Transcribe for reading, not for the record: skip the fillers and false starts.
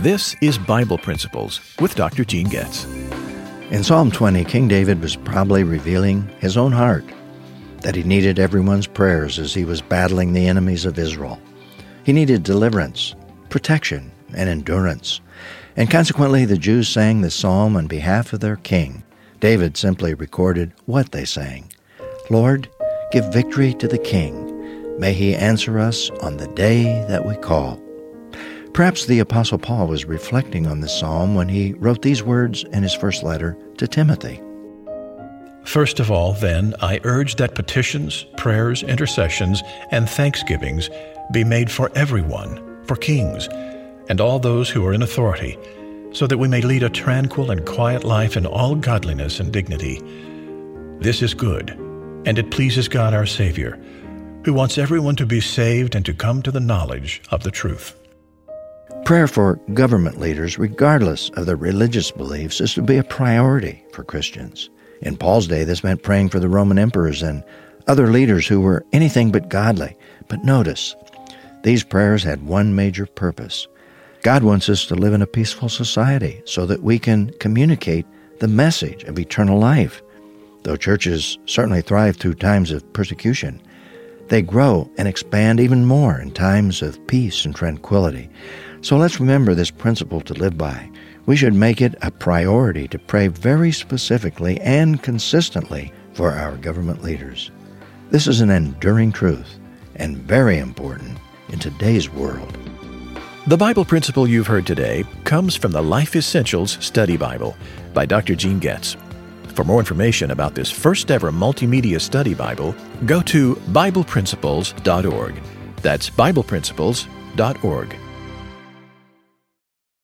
This is Bible Principles with Dr. Gene Getz. In Psalm 20, King David was probably revealing his own heart, that he needed everyone's prayers as he was battling the enemies of Israel. He needed deliverance, protection, and endurance. And consequently, the Jews sang this psalm on behalf of their king. David simply recorded what they sang. Lord, give victory to the king. May he answer us on the day that we call. Perhaps the Apostle Paul was reflecting on this psalm when he wrote these words in his first letter to Timothy. First of all, then, I urge that petitions, prayers, intercessions, and thanksgivings be made for everyone, for kings, and all those who are in authority, so that we may lead a tranquil and quiet life in all godliness and dignity. This is good, and it pleases God our Savior, who wants everyone to be saved and to come to the knowledge of the truth. Prayer for government leaders, regardless of their religious beliefs, is to be a priority for Christians. In Paul's day, this meant praying for the Roman emperors and other leaders who were anything but godly. But notice, these prayers had one major purpose. God wants us to live in a peaceful society so that we can communicate the message of eternal life. Though churches certainly thrive through times of persecution, they grow and expand even more in times of peace and tranquility. So let's remember this principle to live by. We should make it a priority to pray very specifically and consistently for our government leaders. This is an enduring truth and very important in today's world. The Bible principle you've heard today comes from the Life Essentials Study Bible by Dr. Gene Getz. For more information about this first-ever multimedia study Bible, go to BiblePrinciples.org. That's BiblePrinciples.org.